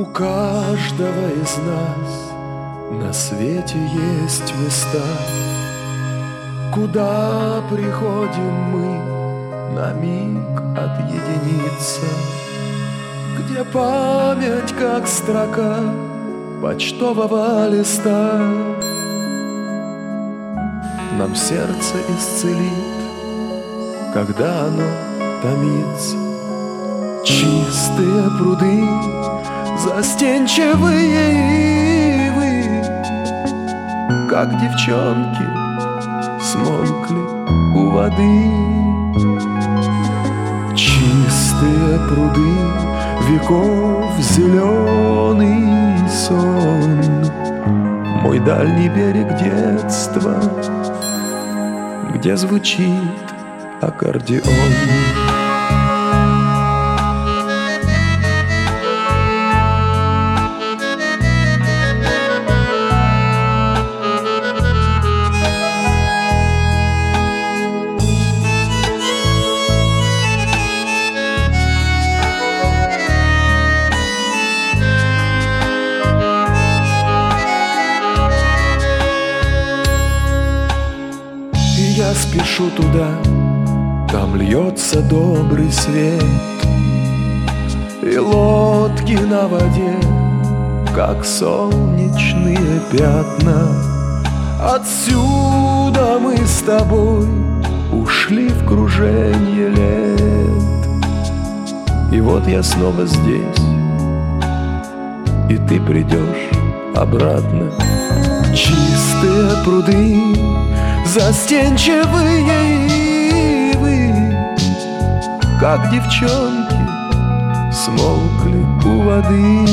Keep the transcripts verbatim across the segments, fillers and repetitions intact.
У каждого из нас на свете есть места, куда приходим мы на миг отъединиться, где память, как строка почтового листа, нам сердце исцелит, когда оно томится. Чистые пруды, застенчивые ивы, как девчонки, смолкли у воды. Чистые пруды, веков зеленый сон, мой дальний берег детства, где звучит аккордеон. Я спешу туда, там льется добрый свет, и лодки на воде, как солнечные пятна. Отсюда мы с тобой ушли в круженье лет, и вот я снова здесь, и ты придешь обратно. Чистые пруды, застенчивые ивы, как девчонки, смолкли у воды.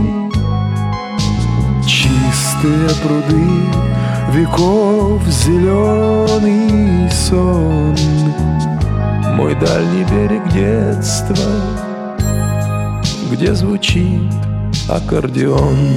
Чистые пруды, веков зеленый сон, мой дальний берег детства, где звучит аккордеон.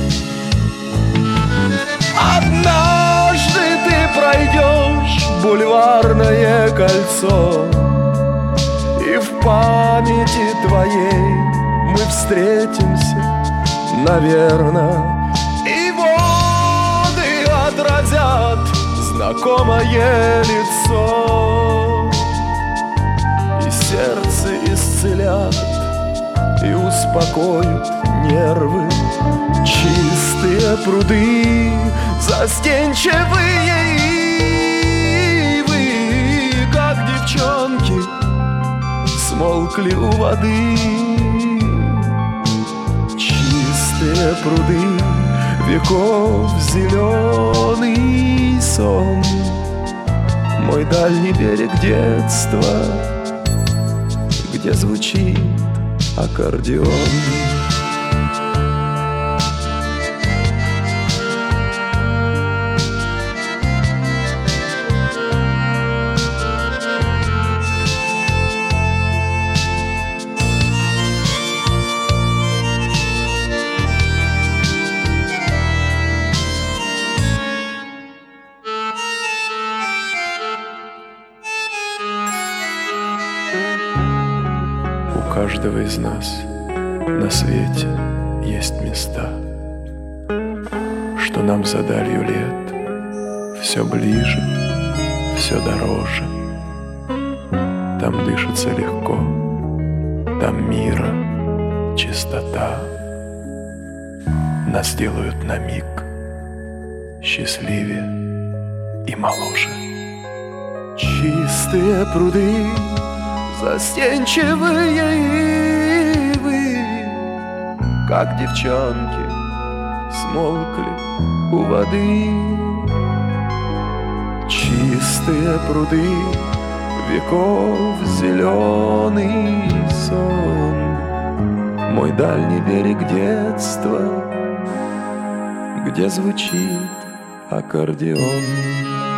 Однажды ты пройдешь бульварное кольцо, и в памяти твоей мы встретимся, наверно, и воды отразят знакомое лицо, и сердце исцелят, и успокоят нервы. Чистые пруды, застенчивые ивы, как девчонки, смолкли у воды. Чистые пруды, веков зеленый сон, мой дальний берег детства, где звучит аккордеон. У каждого из нас на свете есть места, что нам за далью лет все ближе, все дороже. Там дышится легко, там мира чистота. Нас делают на миг счастливее и моложе. Чистые пруды, застенчивые ивы, как девчонки, смолкли у воды. Чистые пруды, веков зеленый сон, мой дальний берег детства, где звучит аккордеон.